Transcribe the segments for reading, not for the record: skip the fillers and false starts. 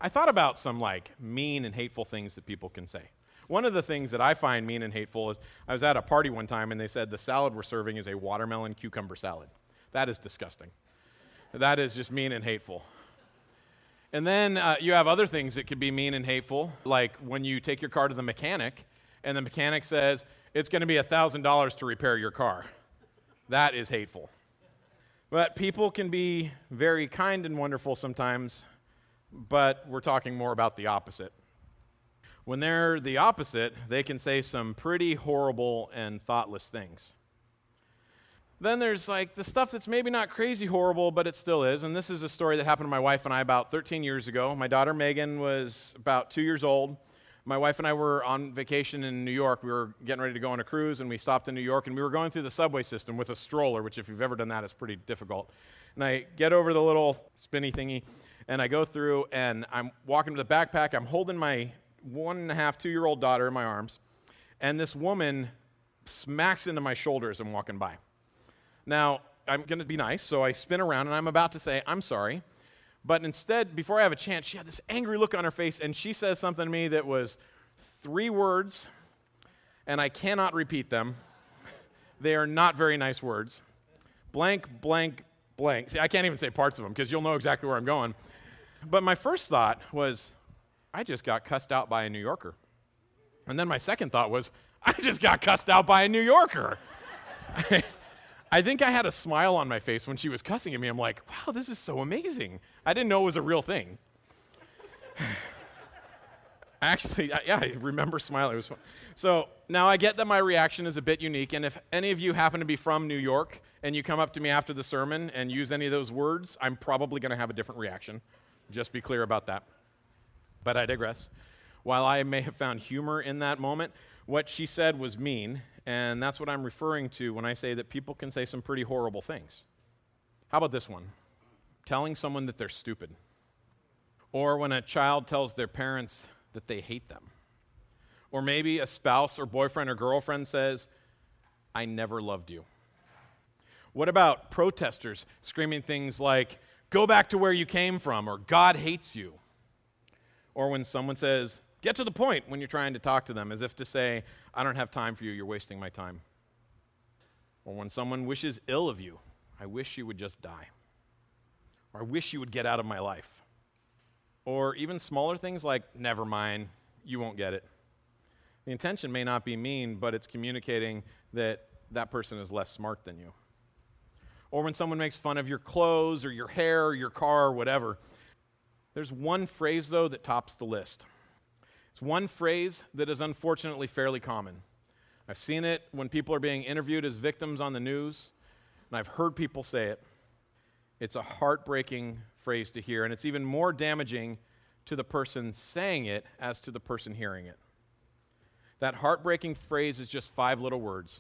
I thought about some like mean and hateful things that people can say. One of the things that I find mean and hateful is I was at a party one time and they said the salad we're serving is a watermelon cucumber salad. That is disgusting. That is just mean and hateful. And then you have other things that could be mean and hateful, like when you take your car to the mechanic and the mechanic says, it's going to be $1,000 to repair your car. That is hateful. But people can be very kind and wonderful sometimes, but we're talking more about the opposite. When they're the opposite, they can say some pretty horrible and thoughtless things. Then there's like the stuff that's maybe not crazy horrible, but it still is. And this is a story that happened to my wife and I about 13 years ago. My daughter Megan was about 2 years old. My wife and I were on vacation in New York. We were getting ready to go on a cruise, and we stopped in New York, and we were going through the subway system with a stroller, which if you've ever done that is pretty difficult. And I get over the little spinny thingy, and I go through, and I'm walking to the backpack. I'm holding my 1.5, 2-year-old daughter in my arms, and this woman smacks into my shoulder as I'm walking by. Now, I'm going to be nice, so I spin around, and I'm about to say, I'm sorry. But instead, before I have a chance, she had this angry look on her face, and she says something to me that was 3 words, and I cannot repeat them. They are not very nice words. Blank, blank, blank. See, I can't even say parts of them, because you'll know exactly where I'm going. But my first thought was, I just got cussed out by a New Yorker. And then my second thought was, I just got cussed out by a New Yorker. I think I had a smile on my face when she was cussing at me. I'm like, wow, this is so amazing. I didn't know it was a real thing. Actually, I remember smiling. It was fun. So now I get that my reaction is a bit unique, and if any of you happen to be from New York and you come up to me after the sermon and use any of those words, I'm probably going to have a different reaction. Just be clear about that. But I digress. While I may have found humor in that moment, what she said was mean, and that's what I'm referring to when I say that people can say some pretty horrible things. How about this one? Telling someone that they're stupid. Or when a child tells their parents that they hate them. Or maybe a spouse or boyfriend or girlfriend says, I never loved you. What about protesters screaming things like, go back to where you came from, or God hates you? Or when someone says, get to the point when you're trying to talk to them, as if to say, I don't have time for you, you're wasting my time. Or when someone wishes ill of you, I wish you would just die. Or I wish you would get out of my life. Or even smaller things like, never mind, you won't get it. The intention may not be mean, but it's communicating that that person is less smart than you. Or when someone makes fun of your clothes or your hair or your car or whatever. There's one phrase, though, that tops the list. It's one phrase that is unfortunately fairly common. I've seen it when people are being interviewed as victims on the news, and I've heard people say it. It's a heartbreaking phrase to hear, and it's even more damaging to the person saying it as to the person hearing it. That heartbreaking phrase is just 5 little words.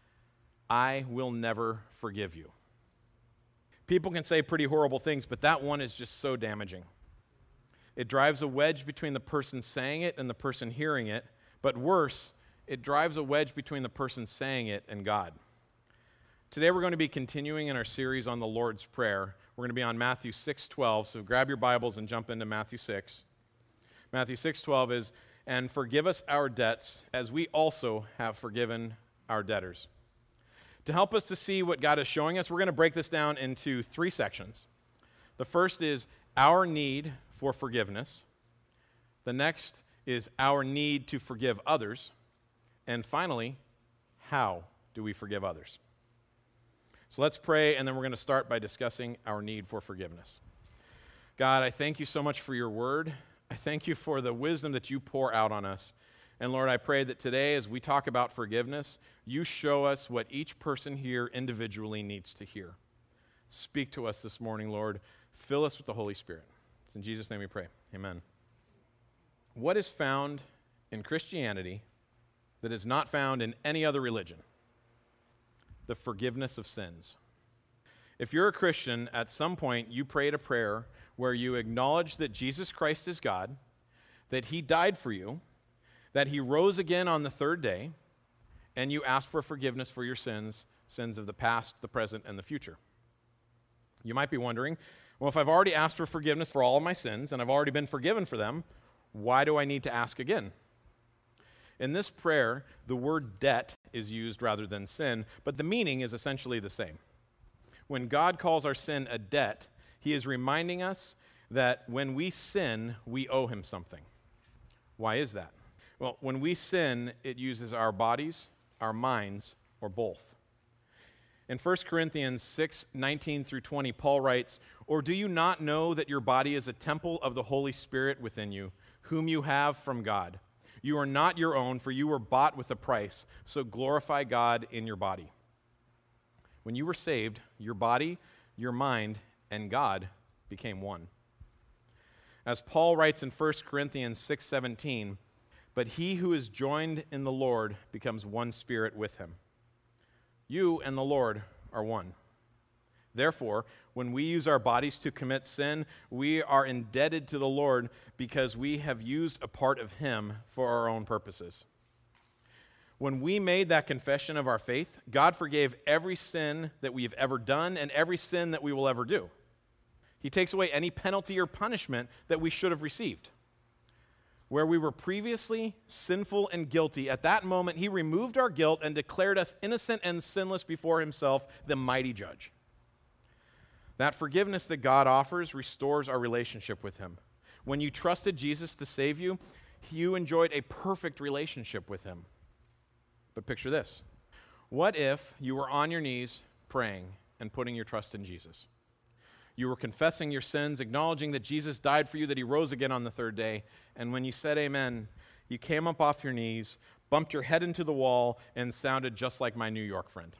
I will never forgive you. People can say pretty horrible things, but that one is just so damaging. It drives a wedge between the person saying it and the person hearing it, but worse, it drives a wedge between the person saying it and God. Today we're going to be continuing in our series on the Lord's Prayer. We're going to be on Matthew 6:12, so grab your Bibles and jump into Matthew 6. Matthew 6:12 is, and forgive us our debts as we also have forgiven our debtors. To help us to see what God is showing us, we're going to break this down into 3 sections. The first is our need for forgiveness. The next is our need to forgive others. And finally, how do we forgive others? So let's pray, and then we're going to start by discussing our need for forgiveness. God, I thank you so much for your word. I thank you for the wisdom that you pour out on us. And Lord, I pray that today, as we talk about forgiveness, you show us what each person here individually needs to hear. Speak to us this morning, Lord. Fill us with the Holy Spirit. It's in Jesus' name we pray. Amen. What is found in Christianity that is not found in any other religion? The forgiveness of sins. If you're a Christian, at some point you prayed a prayer where you acknowledge that Jesus Christ is God, that he died for you, that he rose again on the 3rd day, and you asked for forgiveness for your sins, sins of the past, the present, and the future. You might be wondering, Well, if I've already asked for forgiveness for all of my sins and I've already been forgiven for them, why do I need to ask again? In this prayer, the word debt is used rather than sin, but the meaning is essentially the same. When God calls our sin a debt, he is reminding us that when we sin, we owe him something. Why is that? Well, when we sin, it uses our bodies, our minds, or both. In 1 Corinthians 6:19 through 20, Paul writes, "Or do you not know that your body is a temple of the Holy Spirit within you, whom you have from God? You are not your own, for you were bought with a price, so glorify God in your body." When you were saved, your body, your mind, and God became one. As Paul writes in 1 Corinthians 6:17, "But he who is joined in the Lord becomes one spirit with him." You and the Lord are one. Therefore, when we use our bodies to commit sin, we are indebted to the Lord because we have used a part of him for our own purposes. When we made that confession of our faith, God forgave every sin that we have ever done and every sin that we will ever do. He takes away any penalty or punishment that we should have received. Where we were previously sinful and guilty, at that moment he removed our guilt and declared us innocent and sinless before himself, the mighty judge. That forgiveness that God offers restores our relationship with him. When you trusted Jesus to save you, you enjoyed a perfect relationship with him. But picture this. What if you were on your knees praying and putting your trust in Jesus? You were confessing your sins, acknowledging that Jesus died for you, that he rose again on the third day, and when you said amen, you came up off your knees, bumped your head into the wall, and sounded just like my New York friend.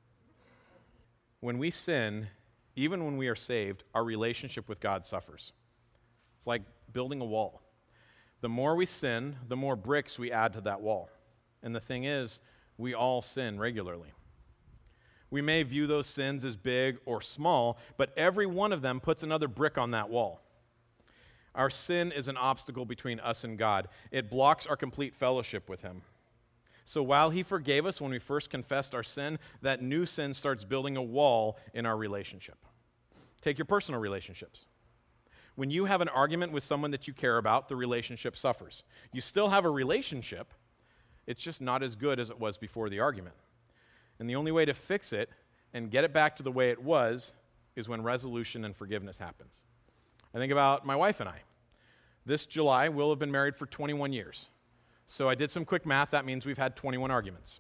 When we sin, even when we are saved, our relationship with God suffers. It's like building a wall. The more we sin, the more bricks we add to that wall. And the thing is, we all sin regularly. We may view those sins as big or small, but every one of them puts another brick on that wall. Our sin is an obstacle between us and God. It blocks our complete fellowship with him. So while he forgave us when we first confessed our sin, that new sin starts building a wall in our relationship. Take your personal relationships. When you have an argument with someone that you care about, the relationship suffers. You still have a relationship, it's just not as good as it was before the argument. And the only way to fix it and get it back to the way it was is when resolution and forgiveness happens. I think about my wife and I. This July, we'll have been married for 21 years. So I did some quick math. That means we've had 21 arguments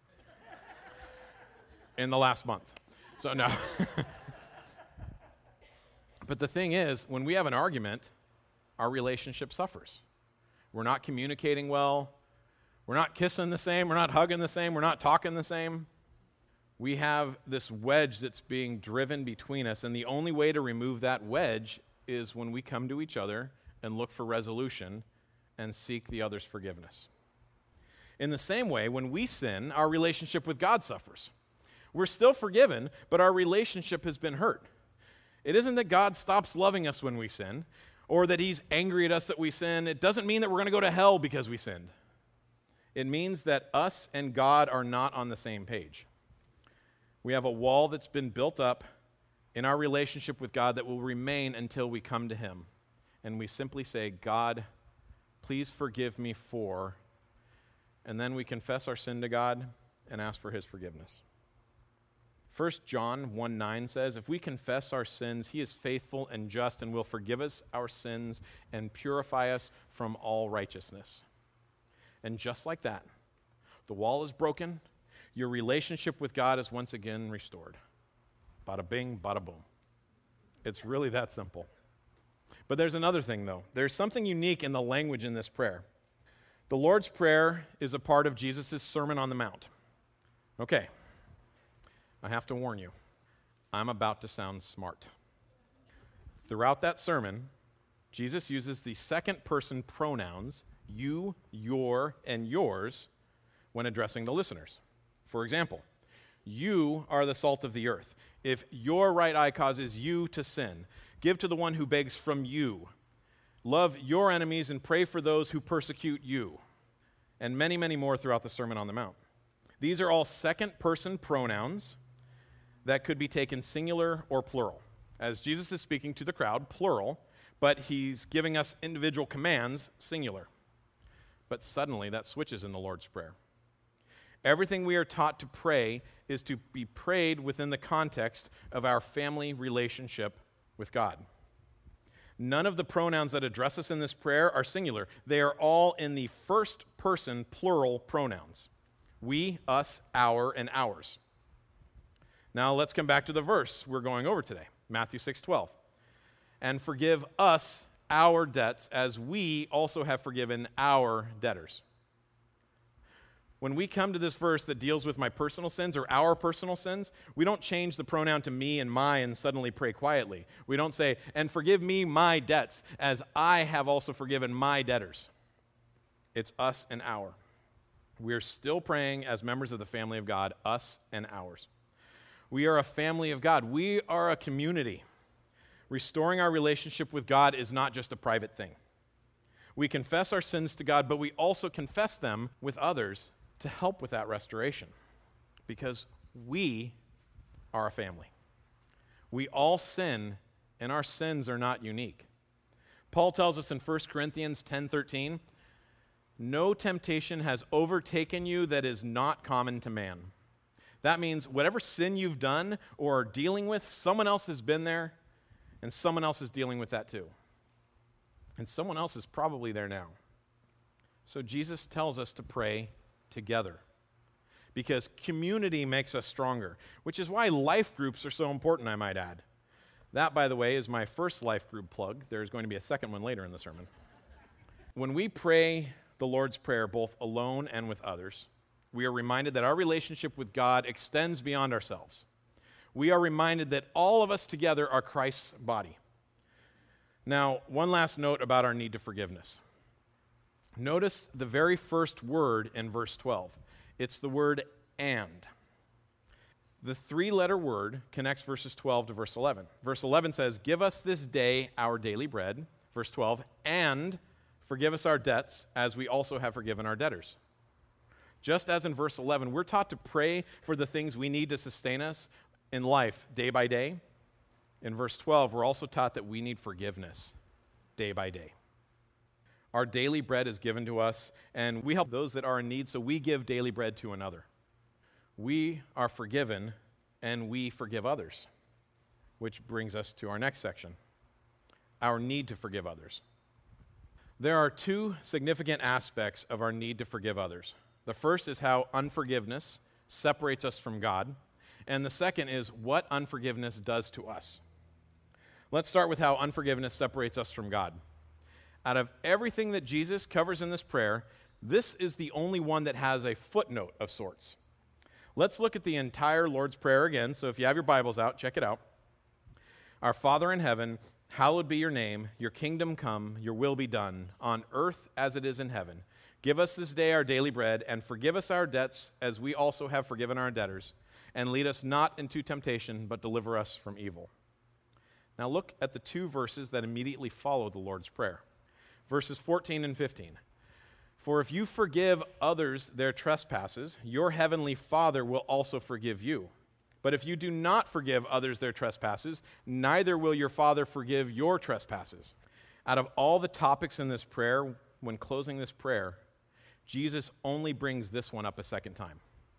in the last month. So no. But the thing is, when we have an argument, our relationship suffers. We're not communicating well. We're not kissing the same. We're not hugging the same. We're not talking the same. We have this wedge that's being driven between us, and the only way to remove that wedge is when we come to each other and look for resolution and seek the other's forgiveness. In the same way, when we sin, our relationship with God suffers. We're still forgiven, but our relationship has been hurt. It isn't that God stops loving us when we sin, or that he's angry at us that we sin. It doesn't mean that we're going to go to hell because we sinned. It means that us and God are not on the same page. We have a wall that's been built up in our relationship with God that will remain until we come to him. And we simply say, God, please forgive me for, and then we confess our sin to God and ask for his forgiveness. 1 John 1:9 says, if we confess our sins, he is faithful and just and will forgive us our sins and purify us from all righteousness. And just like that, the wall is broken, your relationship with God is once again restored. Bada bing, bada boom. It's really that simple. But there's another thing, though. There's something unique in the language in this prayer. The Lord's Prayer is a part of Jesus' Sermon on the Mount. Okay, I have to warn you, I'm about to sound smart. Throughout that sermon, Jesus uses the second-person pronouns, you, your, and yours, when addressing the listeners. For example, you are the salt of the earth. If your right eye causes you to sin, give to the one who begs from you. Love your enemies and pray for those who persecute you. And many, many more throughout the Sermon on the Mount. These are all second-person pronouns that could be taken singular or plural. as Jesus is speaking to the crowd, plural, but he's giving us individual commands, singular. But suddenly that switches in the Lord's Prayer. Everything we are taught to pray is to be prayed within the context of our family relationship with God. None of the pronouns that address us in this prayer are singular. They are all in the first person plural pronouns. We, us, our, and ours. Now let's come back to the verse we're going over today, Matthew 6:12. And forgive us our debts as we also have forgiven our debtors. When we come to this verse that deals with my personal sins or our personal sins, we don't change the pronoun to me and my and suddenly pray quietly. We don't say, and forgive me my debts as I have also forgiven my debtors. It's us and our. We're still praying as members of the family of God, us and ours. We are a family of God. We are a community. Restoring our relationship with God is not just a private thing. We confess our sins to God, but we also confess them with others to help with that restoration, because we are a family. We all sin, and our sins are not unique. Paul tells us in 1 Corinthians 10:13, no temptation has overtaken you that is not common to man. That means whatever sin you've done or are dealing with, someone else has been there, and someone else is dealing with that too. And someone else is probably there now. So Jesus tells us to pray together, because community makes us stronger, which is why life groups are so important, I might add. That, by the way, is my first life group plug. There's going to be a second one later in the sermon. When we pray the Lord's Prayer, both alone and with others, we are reminded that our relationship with God extends beyond ourselves. We are reminded that all of us together are Christ's body. Now, one last note about our need to forgiveness. Notice the very first word in verse 12. It's the word and. The three-letter word connects verses 12 to verse 11. Verse 11 says, give us this day our daily bread. Verse 12, and forgive us our debts as we also have forgiven our debtors. Just as in verse 11, we're taught to pray for the things we need to sustain us in life day by day. In verse 12, we're also taught that we need forgiveness day by day. Our daily bread is given to us, and we help those that are in need, so we give daily bread to another. We are forgiven, and we forgive others, which brings us to our next section, our need to forgive others. There are two significant aspects of our need to forgive others. The first is how unforgiveness separates us from God, and the second is what unforgiveness does to us. Let's start with how unforgiveness separates us from God. Out of everything that Jesus covers in this prayer, this is the only one that has a footnote of sorts. Let's look at the entire Lord's Prayer again. So if you have your Bibles out, check it out. Our Father in heaven, hallowed be your name. Your kingdom come, your will be done, on earth as it is in heaven. Give us this day our daily bread, and forgive us our debts as we also have forgiven our debtors. And lead us not into temptation, but deliver us from evil. Now look at the two verses that immediately follow the Lord's Prayer. Verses 14 and 15. For if you forgive others their trespasses, your heavenly Father will also forgive you. But if you do not forgive others their trespasses, neither will your Father forgive your trespasses. Out of all the topics in this prayer, when closing this prayer, Jesus only brings this one up a second time.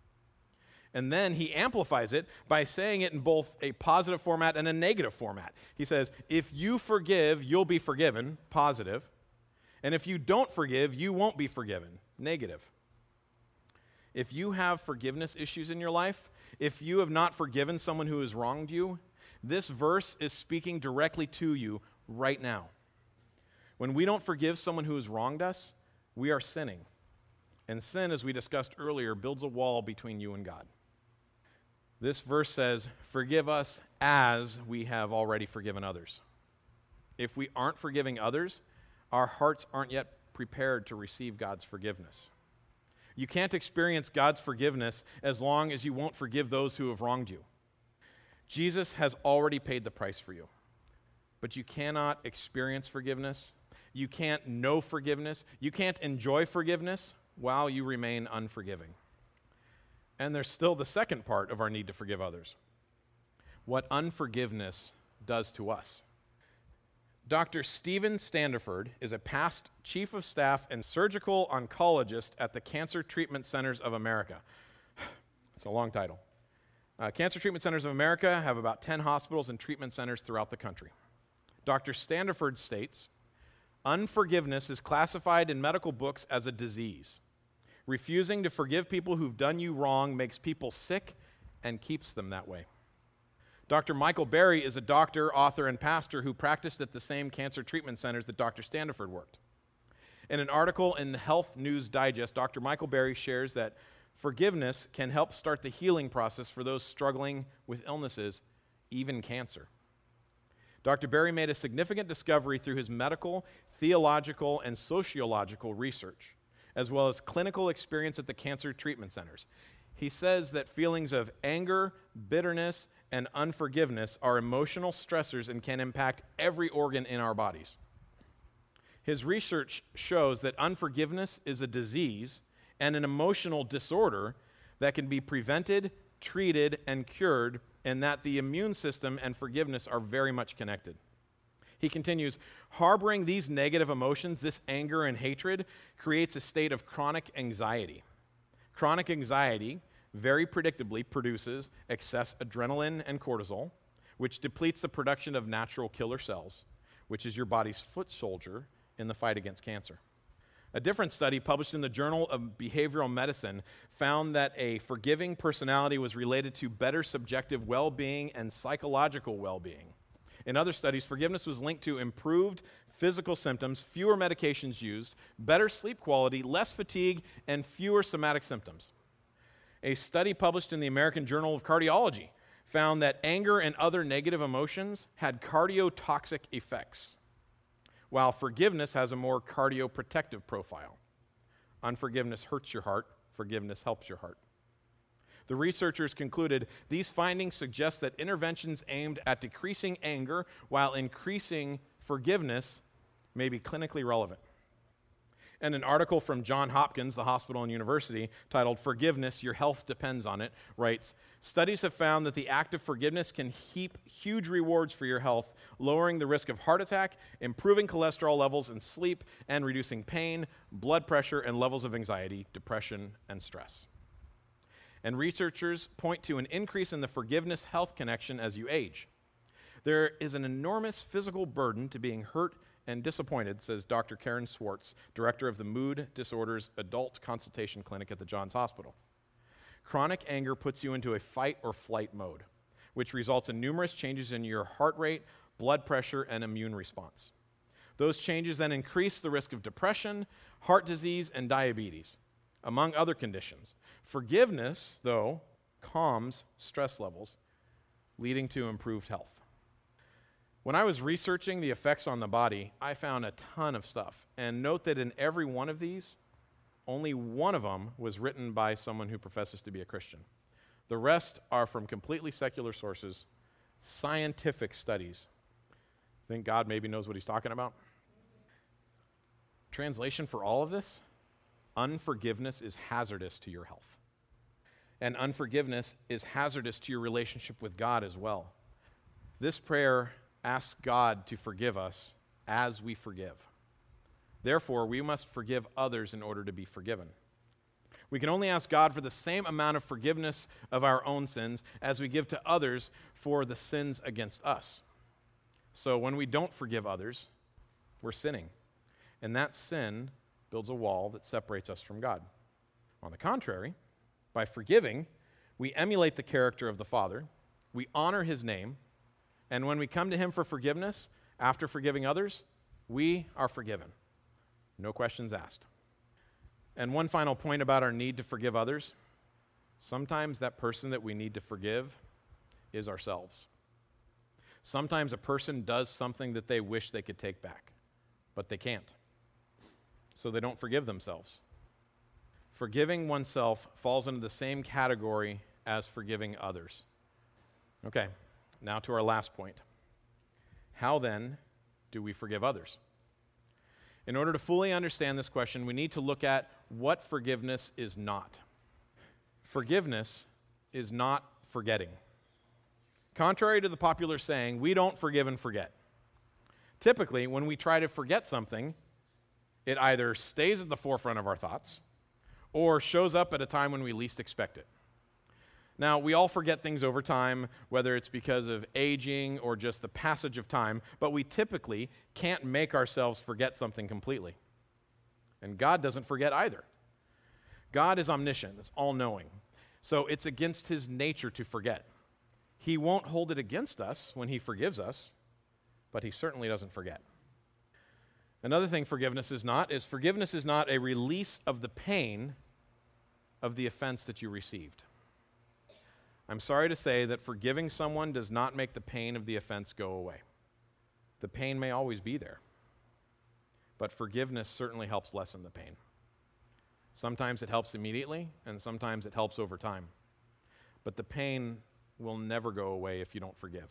And then he amplifies it by saying it in both a positive format and a negative format. He says, if you forgive, you'll be forgiven, positive. And if you don't forgive, you won't be forgiven, negative. If you have forgiveness issues in your life, if you have not forgiven someone who has wronged you, this verse is speaking directly to you right now. When we don't forgive someone who has wronged us, we are sinning. And sin, as we discussed earlier, builds a wall between you and God. This verse says, forgive us as we have already forgiven others. If we aren't forgiving others, our hearts aren't yet prepared to receive God's forgiveness. You can't experience God's forgiveness as long as you won't forgive those who have wronged you. Jesus has already paid the price for you. But you cannot experience forgiveness. You can't know forgiveness. You can't enjoy forgiveness while you remain unforgiving. And there's still the second part of our need to forgive others. What unforgiveness does to us. Dr. Stephen Standiford is a past chief of staff and surgical oncologist at the Cancer Treatment Centers of America. It's a long title. Cancer Treatment Centers of America have about 10 hospitals and treatment centers throughout the country. Dr. Standiford states, unforgiveness is classified in medical books as a disease. Refusing to forgive people who've done you wrong makes people sick and keeps them that way. Dr. Michael Berry is a doctor, author, and pastor who practiced at the same cancer treatment centers that Dr. Standiford worked. In an article in the Health News Digest, Dr. Michael Berry shares that forgiveness can help start the healing process for those struggling with illnesses, even cancer. Dr. Berry made a significant discovery through his medical, theological, and sociological research, as well as clinical experience at the cancer treatment centers. He says that feelings of anger, bitterness, and unforgiveness are emotional stressors and can impact every organ in our bodies. His research shows that unforgiveness is a disease and an emotional disorder that can be prevented, treated, and cured, and that the immune system and forgiveness are very much connected. He continues, harboring these negative emotions, this anger and hatred, creates a state of chronic anxiety. Chronic anxiety very predictably produces excess adrenaline and cortisol, which depletes the production of natural killer cells, which is your body's foot soldier in the fight against cancer. A different study published in the Journal of Behavioral Medicine found that a forgiving personality was related to better subjective well-being and psychological well-being. In other studies, forgiveness was linked to improved physical symptoms, fewer medications used, better sleep quality, less fatigue, and fewer somatic symptoms. A study published in the American Journal of Cardiology found that anger and other negative emotions had cardiotoxic effects, while forgiveness has a more cardioprotective profile. Unforgiveness hurts your heart, forgiveness helps your heart. The researchers concluded these findings suggest that interventions aimed at decreasing anger while increasing forgiveness may be clinically relevant. And an article from Johns Hopkins, the hospital and university, titled Forgiveness, Your Health Depends on It, writes, studies have found that the act of forgiveness can heap huge rewards for your health, lowering the risk of heart attack, improving cholesterol levels and sleep, and reducing pain, blood pressure, and levels of anxiety, depression, and stress. And researchers point to an increase in the forgiveness health connection as you age. There is an enormous physical burden to being hurt and disappointed, says Dr. Karen Swartz, director of the Mood Disorders Adult Consultation Clinic at the Johns Hospital. Chronic anger puts you into a fight or flight mode, which results in numerous changes in your heart rate, blood pressure, and immune response. Those changes then increase the risk of depression, heart disease, and diabetes, among other conditions. Forgiveness, though, calms stress levels, leading to improved health. When I was researching the effects on the body, I found a ton of stuff. And note that in every one of these, only one of them was written by someone who professes to be a Christian. The rest are from completely secular sources, scientific studies. Think God maybe knows what he's talking about? Translation for all of this? Unforgiveness is hazardous to your health. And unforgiveness is hazardous to your relationship with God as well. This prayer asks God to forgive us as we forgive. Therefore, we must forgive others in order to be forgiven. We can only ask God for the same amount of forgiveness of our own sins as we give to others for the sins against us. So when we don't forgive others, we're sinning. And that sin builds a wall that separates us from God. On the contrary, by forgiving, we emulate the character of the Father, we honor his name, and when we come to him for forgiveness, after forgiving others, we are forgiven. No questions asked. And one final point about our need to forgive others. Sometimes that person that we need to forgive is ourselves. Sometimes a person does something that they wish they could take back, but they can't. So they don't forgive themselves. Forgiving oneself falls into the same category as forgiving others. Okay. Now to our last point. How then do we forgive others? In order to fully understand this question, we need to look at what forgiveness is not. Forgiveness is not forgetting. Contrary to the popular saying, we don't forgive and forget. Typically, when we try to forget something, it either stays at the forefront of our thoughts or shows up at a time when we least expect it. Now, we all forget things over time, whether it's because of aging or just the passage of time, but we typically can't make ourselves forget something completely. And God doesn't forget either. God is omniscient, it's all-knowing. So it's against his nature to forget. He won't hold it against us when he forgives us, but he certainly doesn't forget. Another thing forgiveness is not a release of the pain of the offense that you received. I'm sorry to say that forgiving someone does not make the pain of the offense go away. The pain may always be there, but forgiveness certainly helps lessen the pain. Sometimes it helps immediately, and sometimes it helps over time. But the pain will never go away if you don't forgive.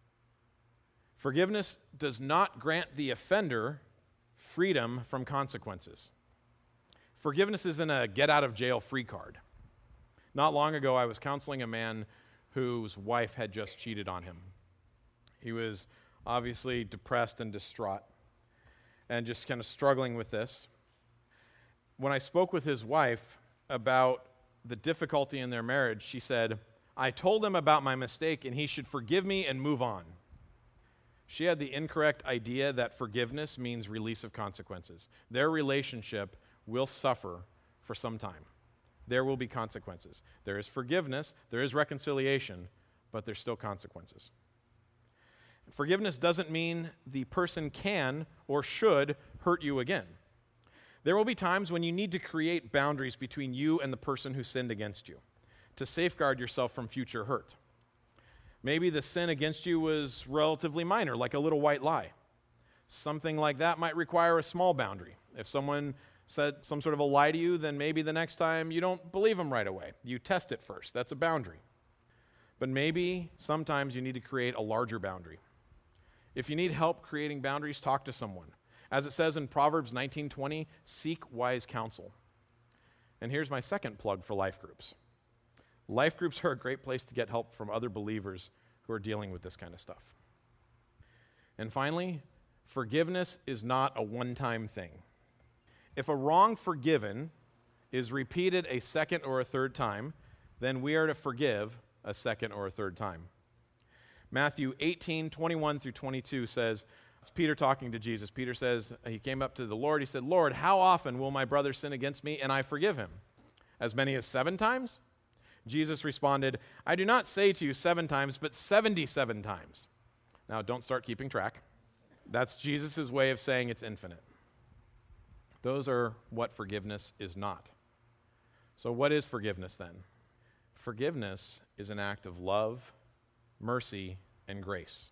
Forgiveness does not grant the offender freedom from consequences. Forgiveness isn't a get-out-of-jail-free card. Not long ago, I was counseling a man whose wife had just cheated on him. He was obviously depressed and distraught and just kind of struggling with this. When I spoke with his wife about the difficulty in their marriage, she said, "I told him about my mistake and he should forgive me and move on." She had the incorrect idea that forgiveness means release of consequences. Their relationship will suffer for some time. There will be consequences. There is forgiveness, there is reconciliation, but there's still consequences. Forgiveness doesn't mean the person can or should hurt you again. There will be times when you need to create boundaries between you and the person who sinned against you to safeguard yourself from future hurt. Maybe the sin against you was relatively minor, like a little white lie. Something like that might require a small boundary. If someone said some sort of a lie to you, then maybe the next time you don't believe them right away. You test it first. That's a boundary. But maybe sometimes you need to create a larger boundary. If you need help creating boundaries, talk to someone. As it says in Proverbs 19:20, seek wise counsel. And here's my second plug for life groups. Life groups are a great place to get help from other believers who are dealing with this kind of stuff. And finally, forgiveness is not a one-time thing. If a wrong forgiven is repeated a second or a third time, then we are to forgive a second or a third time. Matthew 18:21 through 22 says, it's Peter talking to Jesus. Peter says, he came up to the Lord. He said, "Lord, how often will my brother sin against me and I forgive him? As many as 7 times? Jesus responded, "I do not say to you 7 times, but 77 times. Now, don't start keeping track. That's Jesus' way of saying it's infinite. Those are what forgiveness is not. So what is forgiveness then? Forgiveness is an act of love, mercy, and grace.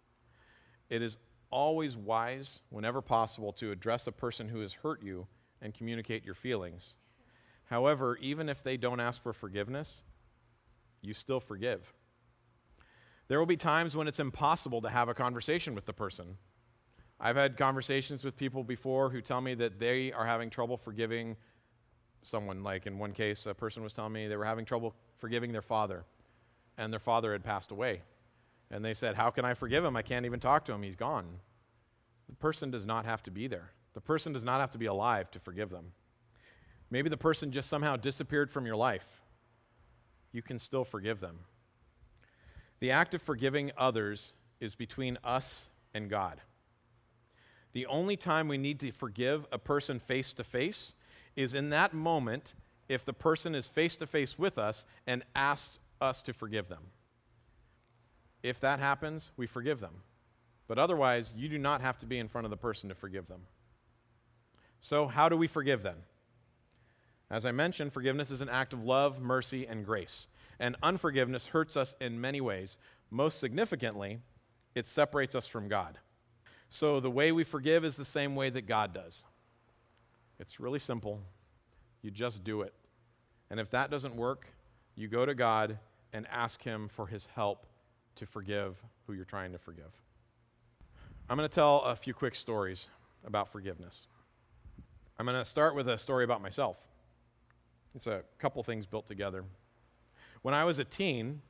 It is always wise, whenever possible, to address a person who has hurt you and communicate your feelings. However, even if they don't ask for forgiveness, you still forgive. There will be times when it's impossible to have a conversation with the person. I've had conversations with people before who tell me that they are having trouble forgiving someone. Like in one case, a person was telling me they were having trouble forgiving their father, and their father had passed away. And they said, "How can I forgive him? I can't even talk to him. He's gone." The person does not have to be there. The person does not have to be alive to forgive them. Maybe the person just somehow disappeared from your life. You can still forgive them. The act of forgiving others is between us and God. The only time we need to forgive a person face to face is in that moment if the person is face to face with us and asks us to forgive them. If that happens, we forgive them. But otherwise, you do not have to be in front of the person to forgive them. So, how do we forgive then? As I mentioned, forgiveness is an act of love, mercy, and grace. And unforgiveness hurts us in many ways. Most significantly, it separates us from God. So the way we forgive is the same way that God does. It's really simple. You just do it. And if that doesn't work, you go to God and ask him for his help to forgive who you're trying to forgive. I'm going to tell a few quick stories about forgiveness. I'm going to start with a story about myself. It's a couple things built together. When I was a teen,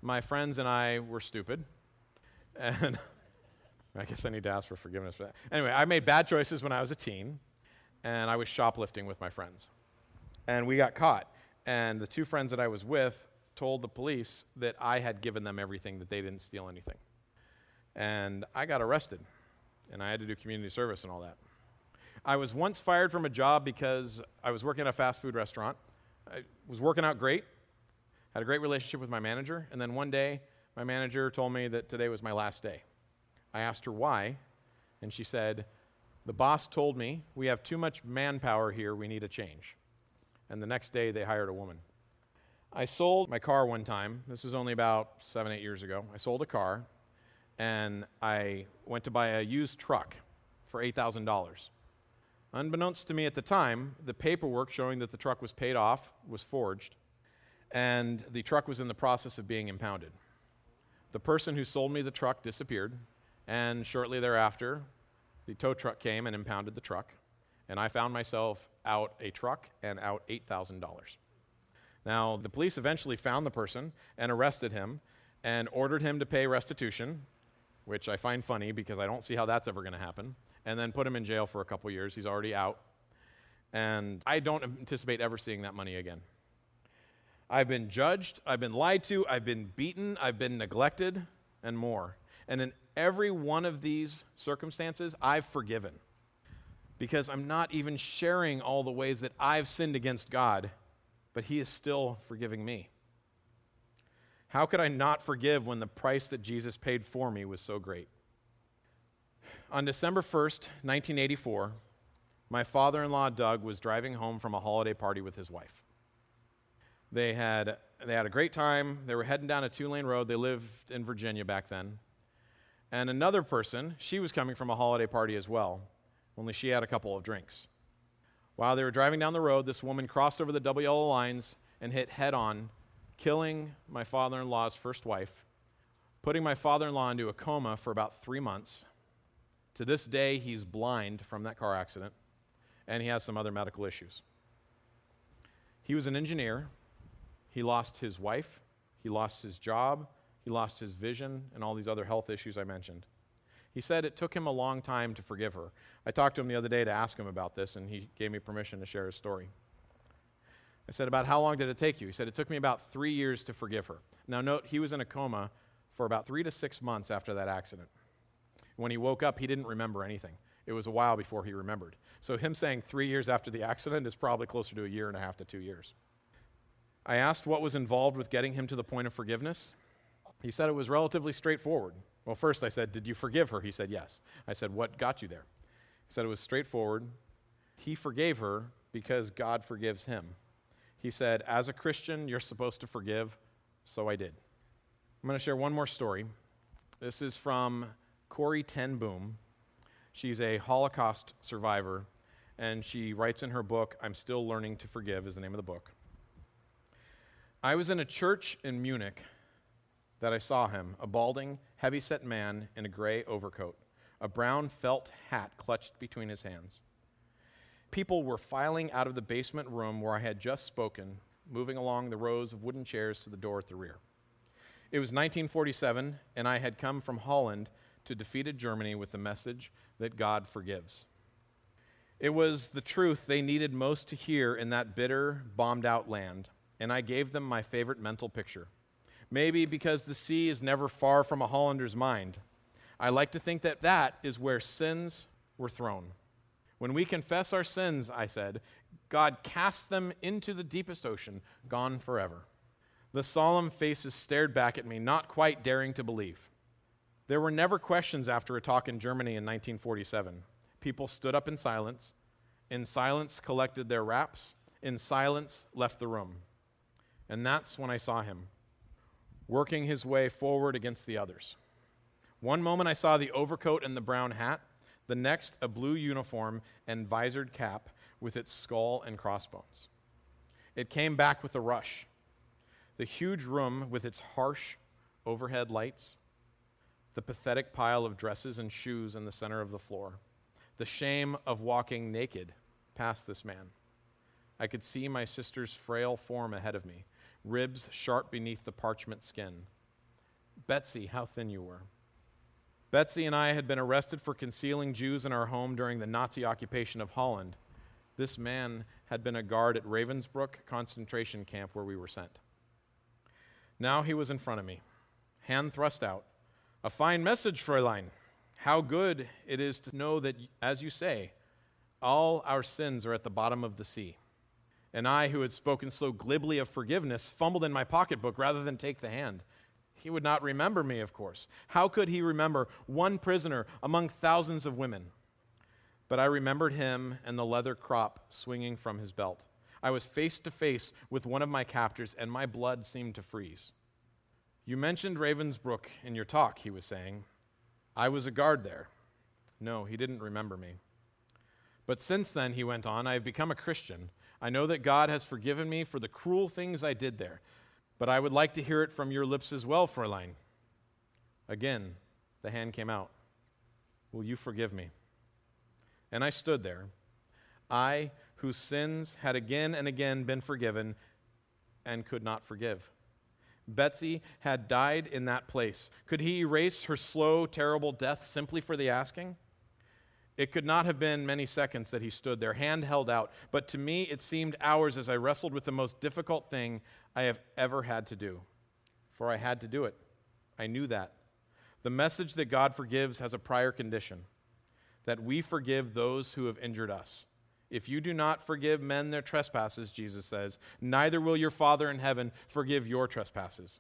my friends and I were stupid, and I guess I need to ask for forgiveness for that. Anyway, I made bad choices when I was a teen, and I was shoplifting with my friends. And we got caught, and the two friends that I was with told the police that I had given them everything, that they didn't steal anything. And I got arrested, and I had to do community service and all that. I was once fired from a job because I was working at a fast food restaurant. I was working out great, had a great relationship with my manager, and then one day, my manager told me that today was my last day. I asked her why, and she said, "The boss told me we have too much manpower here, we need a change." And the next day, they hired a woman. I sold my car one time. This was only about 7-8 years ago. I sold a car, and I went to buy a used truck for $8,000. Unbeknownst to me at the time, the paperwork showing that the truck was paid off was forged, and the truck was in the process of being impounded. The person who sold me the truck disappeared, and shortly thereafter, the tow truck came and impounded the truck, and I found myself out a truck and out $8,000. Now, the police eventually found the person and arrested him and ordered him to pay restitution, which I find funny because I don't see how that's ever going to happen, and then put him in jail for a couple years. He's already out, and I don't anticipate ever seeing that money again. I've been judged, I've been lied to, I've been beaten, I've been neglected, and more. And in every one of these circumstances, I've forgiven, because I'm not even sharing all the ways that I've sinned against God, but He is still forgiving me. How could I not forgive when the price that Jesus paid for me was so great? On December 1st, 1984, my father-in-law, Doug, was driving home from a holiday party with his wife. They had a great time. They were heading down a 2-lane road. They lived in Virginia back then. And another person, she was coming from a holiday party as well, only she had a couple of drinks. While they were driving down the road, this woman crossed over the double yellow lines and hit head-on, killing my father-in-law's first wife, putting my father-in-law into a coma for about 3 months. To this day, he's blind from that car accident, and he has some other medical issues. He was an engineer. He lost his wife. He lost his job. He lost his vision and all these other health issues I mentioned. He said it took him a long time to forgive her. I talked to him the other day to ask him about this, and he gave me permission to share his story. I said, "About how long did it take you?" He said, "It took me about 3 years to forgive her." Now note, he was in a coma for about 3 to 6 months after that accident. When he woke up, he didn't remember anything. It was a while before he remembered. So him saying 3 years after the accident is probably closer to 1.5 to 2 years. I asked what was involved with getting him to the point of forgiveness. He said it was relatively straightforward. Well, first I said, "Did you forgive her?" He said, "Yes." I said, "What got you there?" He said it was straightforward. He forgave her because God forgives him. He said, "As a Christian, you're supposed to forgive," so I did. I'm going to share one more story. This is from Corrie ten Boom. She's a Holocaust survivor, and she writes in her book, "I'm Still Learning to Forgive" is the name of the book. "I was in a church in Munich that I saw him, a balding, heavy-set man in a gray overcoat, a brown felt hat clutched between his hands. People were filing out of the basement room where I had just spoken, moving along the rows of wooden chairs to the door at the rear. It was 1947, and I had come from Holland to defeated Germany with the message that God forgives. It was the truth they needed most to hear in that bitter, bombed-out land, and I gave them my favorite mental picture. Maybe because the sea is never far from a Hollander's mind, I like to think that that is where sins were thrown. When we confess our sins," I said, "God casts them into the deepest ocean, gone forever." The solemn faces stared back at me, not quite daring to believe. There were never questions after a talk in Germany in 1947. People stood up in silence collected their wraps, in silence left the room. And that's when I saw him, working his way forward against the others. One moment I saw the overcoat and the brown hat, the next a blue uniform and visored cap with its skull and crossbones. It came back with a rush. The huge room with its harsh overhead lights, the pathetic pile of dresses and shoes in the center of the floor, the shame of walking naked past this man. I could see my sister's frail form ahead of me, ribs sharp beneath the parchment skin. Betsy, how thin you were. Betsy and I had been arrested for concealing Jews in our home during the Nazi occupation of Holland. This man had been a guard at Ravensbrück concentration camp where we were sent. Now he was in front of me, hand thrust out. "A fine message, Fräulein. How good it is to know that, as you say, all our sins are at the bottom of the sea." And I, who had spoken so glibly of forgiveness, fumbled in my pocketbook rather than take the hand. He would not remember me, of course. How could he remember one prisoner among thousands of women? But I remembered him and the leather crop swinging from his belt. I was face to face with one of my captors, and my blood seemed to freeze. "You mentioned Ravensbrück in your talk," he was saying. "I was a guard there." No, he didn't remember me. "But since then," he went on, "I have become a Christian. I know that God has forgiven me for the cruel things I did there. But I would like to hear it from your lips as well, Fräulein." Again, the hand came out. "Will you forgive me?" And I stood there, I whose sins had again and again been forgiven and could not forgive. Betsy had died in that place. Could he erase her slow, terrible death simply for the asking? It could not have been many seconds that he stood there, hand held out, but to me it seemed hours as I wrestled with the most difficult thing I have ever had to do. For I had to do it. I knew that. The message that God forgives has a prior condition, that we forgive those who have injured us. If you do not forgive men their trespasses, Jesus says, neither will your Father in heaven forgive your trespasses.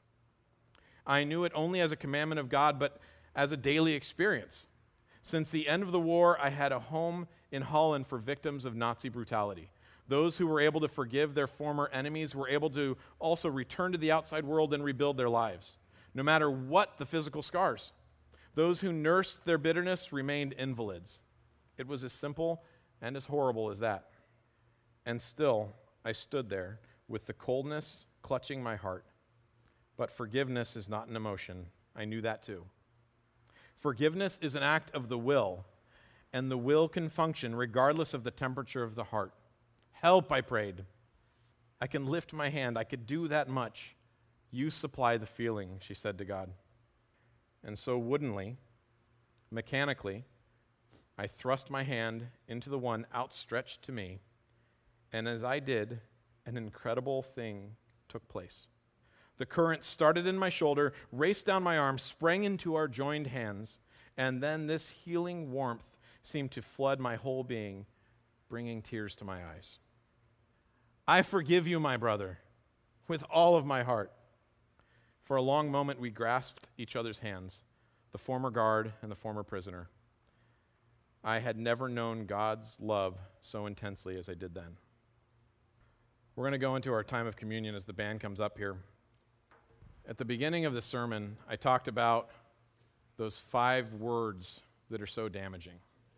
I knew it only as a commandment of God, but as a daily experience. Since the end of the war, I had a home in Holland for victims of Nazi brutality. Those who were able to forgive their former enemies were able to also return to the outside world and rebuild their lives, no matter what the physical scars. Those who nursed their bitterness remained invalids. It was as simple and as horrible as that. And still, I stood there with the coldness clutching my heart. But forgiveness is not an emotion. I knew that too. Forgiveness is an act of the will, and the will can function regardless of the temperature of the heart. "Help," I prayed. "I can lift my hand. I could do that much. You supply the feeling," she said to God. And so woodenly, mechanically, I thrust my hand into the one outstretched to me, and as I did, an incredible thing took place. The current started in my shoulder, raced down my arm, sprang into our joined hands, and then this healing warmth seemed to flood my whole being, bringing tears to my eyes. "I forgive you, my brother, with all of my heart." For a long moment, we grasped each other's hands, the former guard and the former prisoner. I had never known God's love so intensely as I did then. We're going to go into our time of communion as the band comes up here. At the beginning of the sermon, I talked about those 5 words that are so damaging.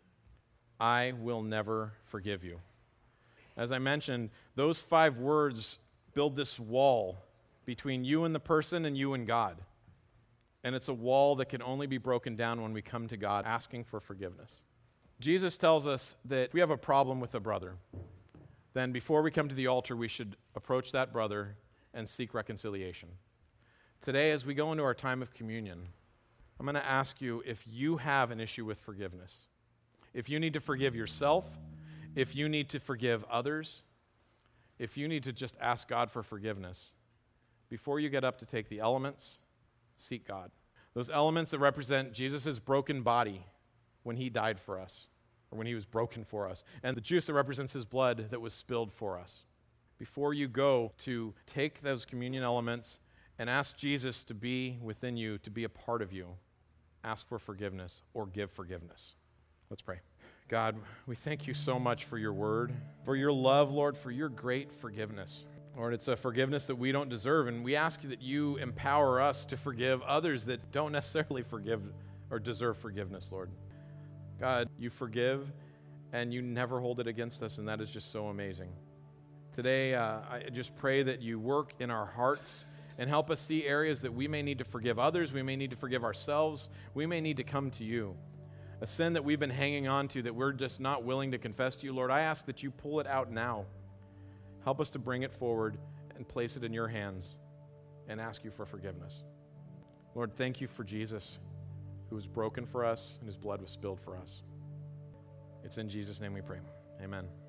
I will never forgive you. As I mentioned, those 5 words build this wall between you and the person and you and God. And it's a wall that can only be broken down when we come to God asking for forgiveness. Jesus tells us that if we have a problem with a brother, then before we come to the altar, we should approach that brother and seek reconciliation. Today, as we go into our time of communion, I'm going to ask you if you have an issue with forgiveness. If you need to forgive yourself, if you need to forgive others, if you need to just ask God for forgiveness, before you get up to take the elements, seek God. Those elements that represent Jesus' broken body when he died for us, or when he was broken for us, and the juice that represents his blood that was spilled for us. Before you go to take those communion elements and ask Jesus to be within you, to be a part of you, ask for forgiveness or give forgiveness. Let's pray. God, we thank you so much for your word, for your love, Lord, for your great forgiveness. Lord, it's a forgiveness that we don't deserve, and we ask you that you empower us to forgive others that don't necessarily forgive or deserve forgiveness, Lord. God, you forgive, and you never hold it against us, and that is just so amazing. Today, I just pray that you work in our hearts and help us see areas that we may need to forgive others, we may need to forgive ourselves, we may need to come to you. A sin that we've been hanging on to that we're just not willing to confess to you, Lord, I ask that you pull it out now. Help us to bring it forward and place it in your hands and ask you for forgiveness. Lord, thank you for Jesus, who was broken for us and his blood was spilled for us. It's in Jesus' name we pray. Amen.